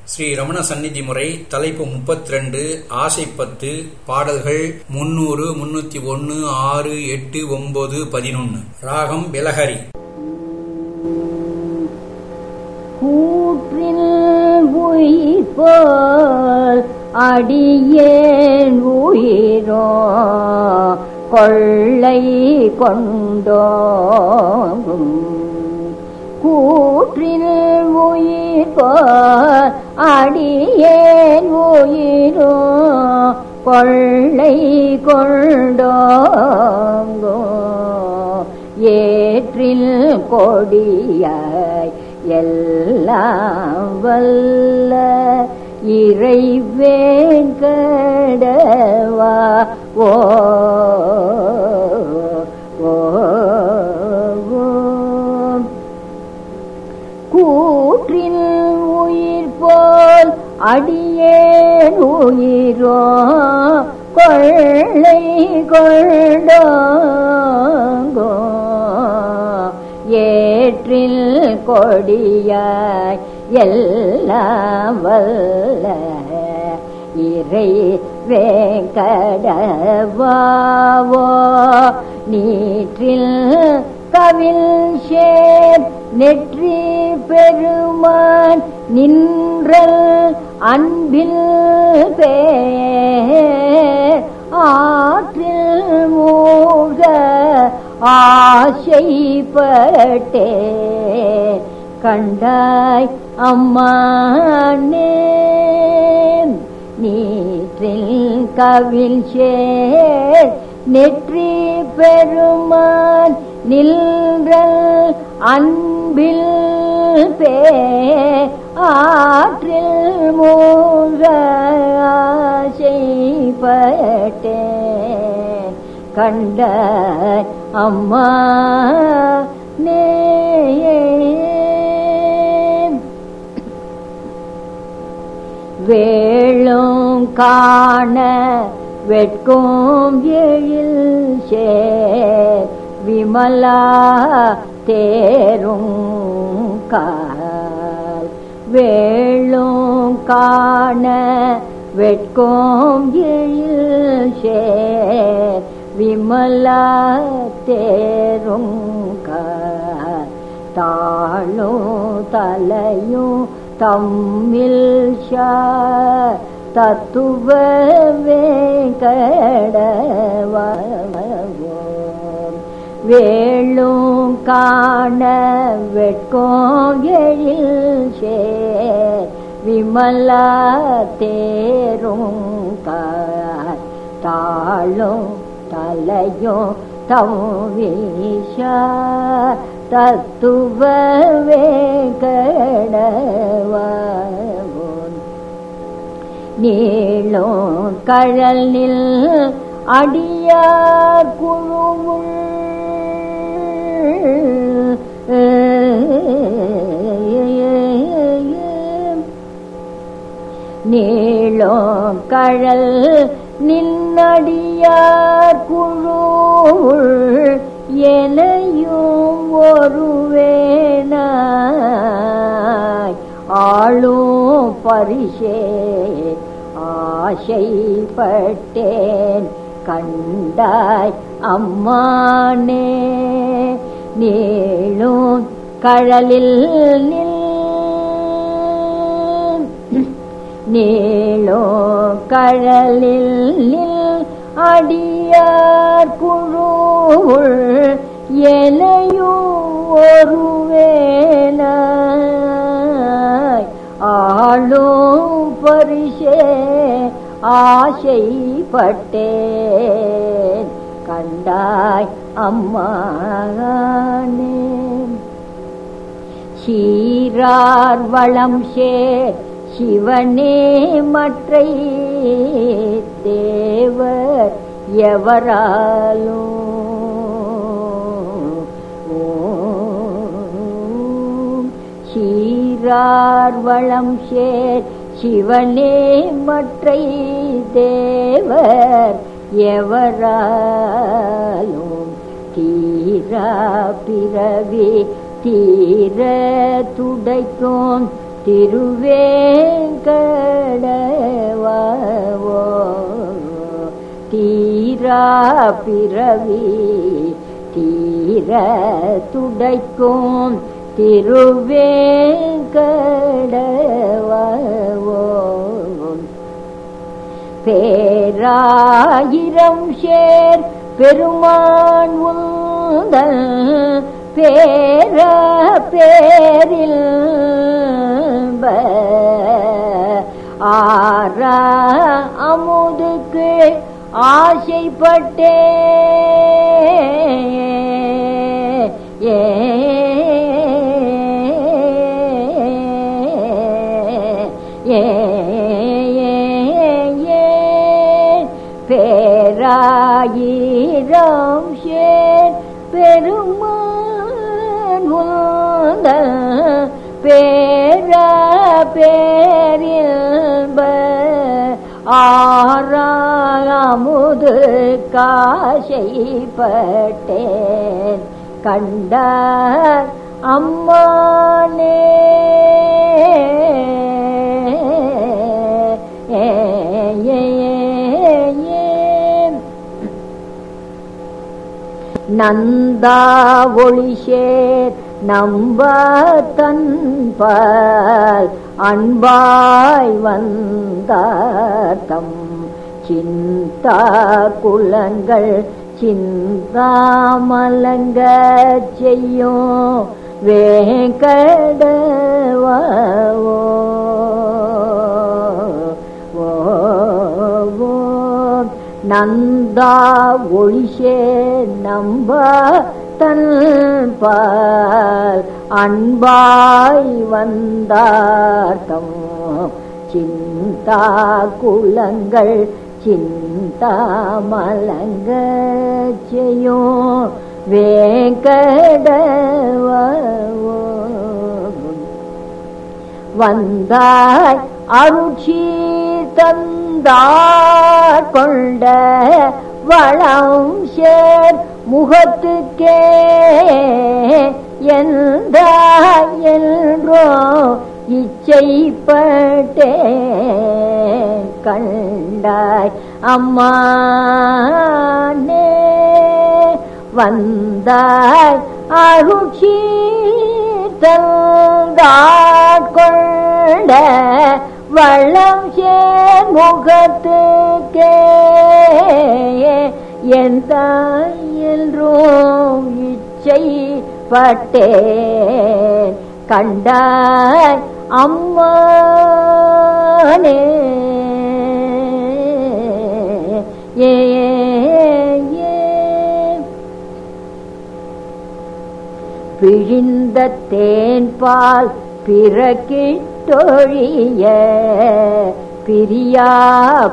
ஸ்ரீ ரமண சந்நிதி முறை தலைப்பு 32 ஆசை 10 பாடல்கள் 300 301 6 8 9 11 ராகம் பிலஹரி. கூற்றில் உயிர்போல் அடியேன் உயிரோ கொள்ளை கொண்டோங்கும். கூற்றில் உயிர்போல் அடியேன் உயிரோ கொள்ளை கொண்டோங்கும். ஏற்றில் கொடியாய் எல்லாம் வல்ல இறைவேங்கடவா ஓ கூற்றில் உயிர் போல் அடியேன் உயிரோ கொள்ளை கொண்டோங்கோ. ஏற்றில் கொடியாய் எல்லாம் வல்ல இறை வேங்கடவாவோ நீற்றில் கவில் சேர் நெற்றி பெருமான் நின்றல் அன்பில் பேர் ஆற்றில் மூழ்க ஆசைப்பட்டே கண்டாய் அம்மானே. நீற்றில் கவில் சேர் நெற்றி பெருமான் நின்றல் அன்பில் பேர் ஆற்றில் மூழ்க ஆசைப்பட்டே கண்ட அம்மா நே. வேளும் காண வெட்கும் எழில் சேர் விமலா தேரும் கால். வேளும் காண வெட்கும் எழில் சேர் விமலா தேரும் கால். தாழும் தலையும் தம்மில் தத்துவ வேங்கடவா வேளும் காண வெட்கும் எழில் சேர் விமலா தேரும் கால். தாழும் தலையும் தம்விஷா தத்துவ வேங்கடவா நீளும் கழலில் அடியார் குழுவுள் நீளும் கழல் நின்னடியார் குழுவுள் எனையும் ஒருவேனாய் ஆளும் பரிசே ஆசைப்பட்டேன் கண்டாய் அம்மானே. நீளும் கழலில் நீளும் கழலில் அடியார் குழுவுள் எனையும் ஒருவேனாய் ஆளும் பரிசே ஆசைப்பட்டேன் கண்டாய் அம்மானே. சீரார் வளம் சேர் சிவனே மற்றை தேவர் எவராலும் சீரார் வளம் சேர் சிவனே மற்றை தேவர் எவராலும் தீரா பிறவி தீர துடைக்கும் திருவேங்கடவோ தீரா பிறவி தீர துடைக்கும் திருவேங்கடவோ பேராயிரம் சேர் பெருமான் உந்தன் பேர பேரில் ஆரா அமுதுக்கு ஆசைப்பட்டே பேராயிரம் சேர் பெருமான் உந்தன் பேர பேரில் ஆறாமுது காசைப்பட்டேன் கண்ட அம்மானே நந்தா ஒளிசேர் நம்ப தன்பல் அன்பாய் வந்தார்த்தம் சிந்தா குலங்கள் சிந்தாமலங்க செய்யும் வேங்கடவோ நந்தா ஒளிசே நம்ப தன்பால் அன்பாய் வந்தார்த்தம் சிந்தா குலங்கள் சிந்தா மலங்க செய்யும் வேங்கடவோ வந்தாய் அருட்சி தந்தார் கொண்ட வளம் சேர் முகத்துக்கே எந்த என்றோ இச்சைப்பட்டே கண்டாய் அம்மானே வந்தாய் அருட்சி தந்தார் கொண்ட வளம் சேர் முகத்துக்கே என் தாய் என்றும் இச்சைப்பட்டேன் கண்டாய் அம்மானே பிழிந்த தேன்பால் பிறக்கிட்டொழிய பிரியா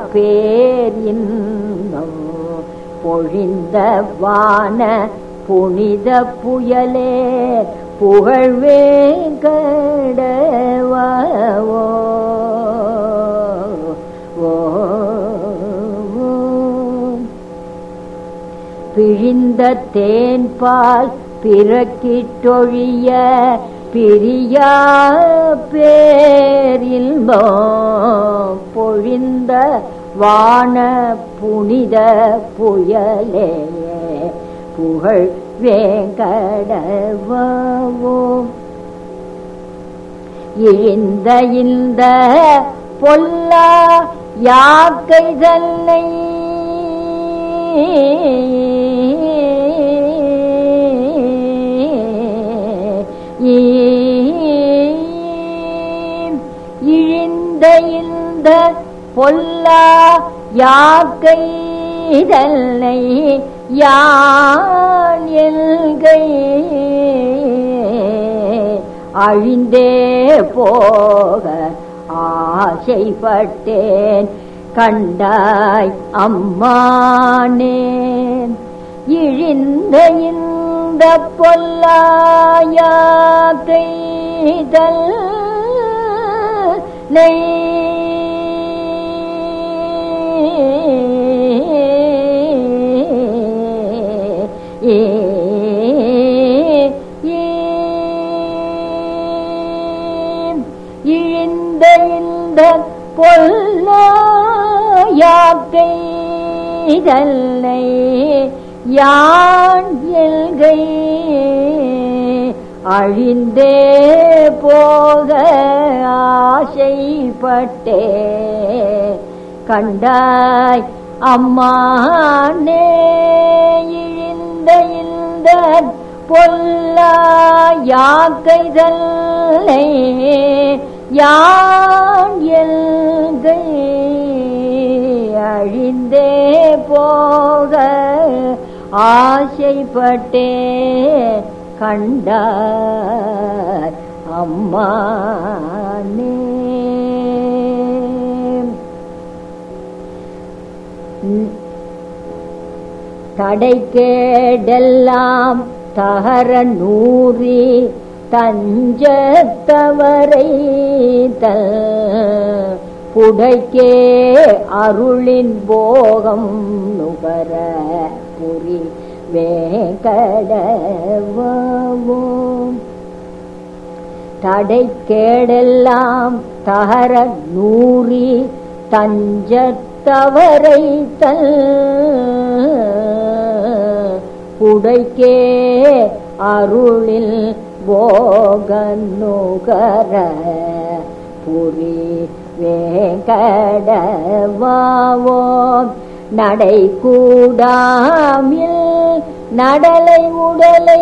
பேரின்பம் பொழிந்த வான புனித புயலே புகழ்வேங்கடவோ பிழிந்த தேன்பால் பிறக்கிட்டொழிய பிரியா பேரின்பம் பொழிந்த வான புனித புயலே புகழ் வேங்கடவோ இழிந்த இந்த பொல்லா யாக்கை தன்னை இழிந்த இந்த பொல்லா யாக்கை தன்னை யான் எல்கை அழிந்தே போக ஆசைப்பட்டேன் கண்டாய் அம்மானேன் இழிந்த இந்த பொல்லாயாக்கை தன்னை பொல்லாயாக்கை தன்னை யான் எல்கை அழிந்தே போக ஆசைப்பட்டே கண்டாய் அம்மானே இழிந்த இந்த பொல்லாயாக்கை தன்னை யான் எல்கை அழிந்தே போக ஆசைப்பட்டே கண்டார் அம்மானே. தடைக்கேடெல்லாம் தகர நூறி தஞ்சத்தவரை தல் புடைக்கே அருளின் போகம் நுகர புரி வேங்கடவோம். தடைக்கேடெல்லாம் தகர நூறி தஞ்சத்தவரை தல் புடைக்கே அருளில் போகநுகர புரி வேங்கடவோம். நடை கூடாமில் நடலை உடலை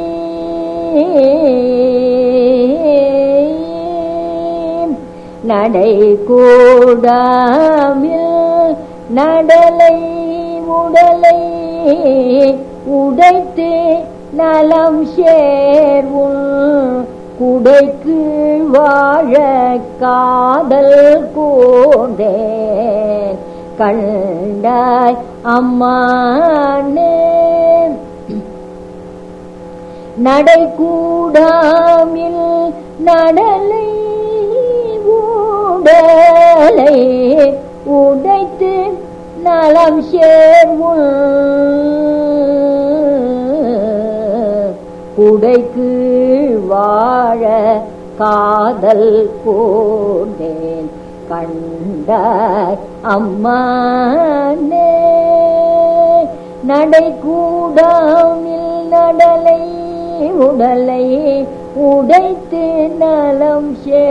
நடை கூடாமில் நடலை உடலை உடைத்து நலம் சேர்வுள் குடைக்கு வாழ காதல் கூர்ந்தேன் கண்டாய் அம்மானே. நடை கூடாமில் நடலை உடலை உடைத்து நலம் சேர்வுள் குடைக்கு வாழ காதல் கூர்ந்தேன் கண்டாய் அம்மானே. நடை கூடாமில் நடலை உடலை உடைத்து நலம்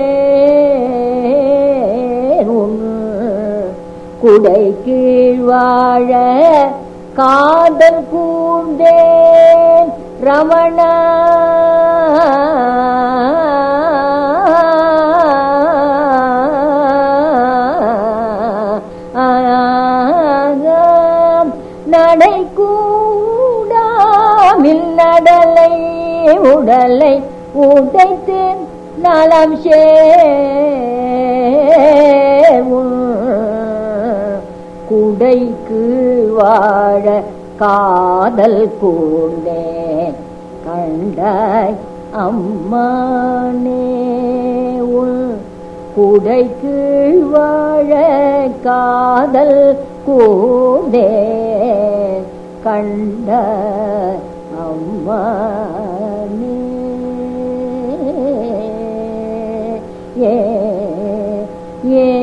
சேரும் குடைக்கு வாழ காதல் கூர்ந்தேன் ரமணா. நடை கூடாமில் நடலை உடலை உடைத்து நலம் சேரும் குடைக்கு வாழ காதல் கூர்ந்தேன் கண்டாய் அம்மானே. உள் குடைக்கு வாழ காதல் கூர்ந்தேன் கண்டாய் அம்மானே. ஏ